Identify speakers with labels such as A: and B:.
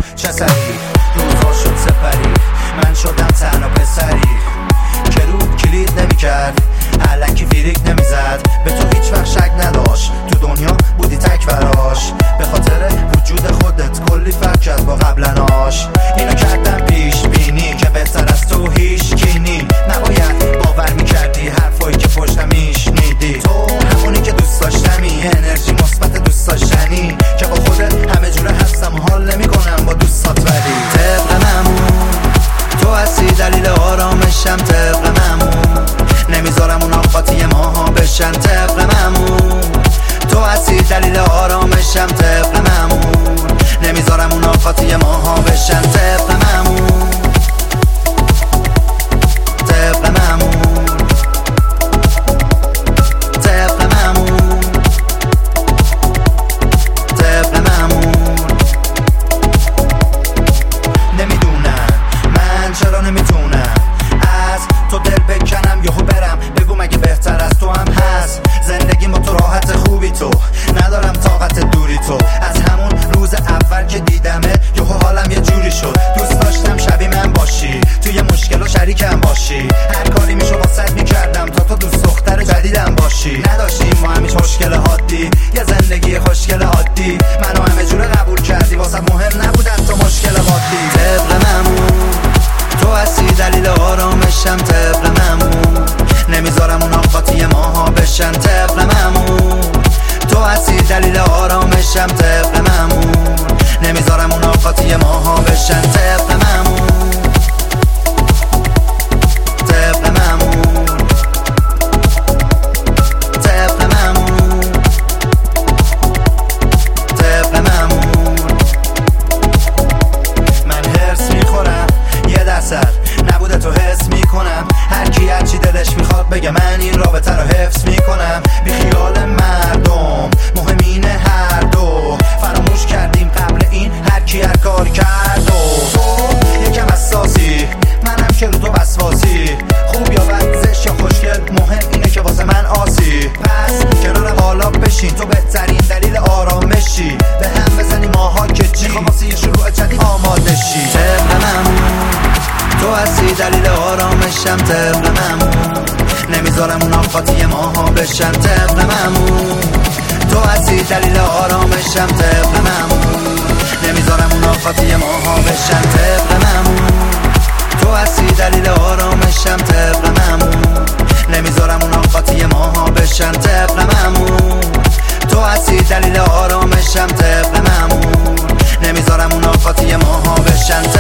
A: چه سری روزا شد سپری، من شدم تنها پسری که رود کلید نمیکرد، الکی فیریک نمیزد، به تو هیچ وقت شک نداشت، تو دنیا بودی تک براش، به خاطر وجود خودت کلی فرق کرد با قبلناش. اینو کردم پیش بینی که بهتر از تو هیچ کینی، نباید باور میکردی حرفایی که پشتم میشنیدی، تو همونی که دوست داشتمی، انرژی مثبت دوست داشتنی که با خودت همه جوره هستم و حال نمیکنم با دوستات، ولی طبق معمول تو هستی دلیل آرامشم، طبق معمول نمیذارم اون آقاتی ماها بشن، طبق معمول تو هستی دلیل آرامشم، طبق معمول نمیذارم اون آقاتی ماها بشن، طبق معمول طبق معمول طبق معمول طبق معمول. نمیدونم من چرا نمیتونم از تو دل بکنم یهو برم، بگو مگه بهتر از تو هم هست، زندگی با تو راحت خوبی تو، ندارم طاقت دوری تو، از همون روز اول که دیدمه یهو حالم یه جوری شد، دوست داشتم شبیه من باشی، توی مشکل و شریکم باشی، هر کاری میشو واسط میکردم تا تو دوست دختر جدیدم باشی، نداشتیم ما همیش مشکل حادی، یه زندگی خوشگل عادی، منو همه جوره قبول کردی، واسط مهم نبودن تو مشکل عادی، طبق معمول تو هستی دلیل آرامشم، طبق معمول نمیذارم اون آقاتی ماها بشن، طبق معمول تو هستی دلیل آرامشم، طبق معمول نمیذارم اون آقاتی ماها بشن، طبق معمول طبق معمول طبق معمول طبق معمول. من هرس میخورم یه درصد نبوده تو حس میکنم، هر کی هرچی دلش میخواد بگه، من این رابطه رو حفظ میکنم، بی خیال مردم مهم اینه هر دو فراموش کردیم قبل این هر کی هر کار کرد، و تو یکم حساسی منم که رو تو وسواسی، خوب یا بد زشت یا خوشگل مهم اینه که واسه من آسی، پس کنار حالا بشین تو بهترین دلیل آرامشی، به هم بزنیم ماها که چی میخوام واسه یه شروع جدید آماده شی، طبق معمول تو هستی دلیل آرامشم، طبق معمول نمیذارم اون آقاتی ماها بشن، طبق معمول تو هستی دلیل آرامشم، طبق معمول نمیذارم اون آقاتی ماها بشن، طبق معمول تو هستی دلیل آرامشم، طبق معمول نمیذارم اون آقاتی ماها بشن، طبق معمول تو هستی دلیل آرامشم، طبق معمول نمیذارم اون آقاتی ماها بشن.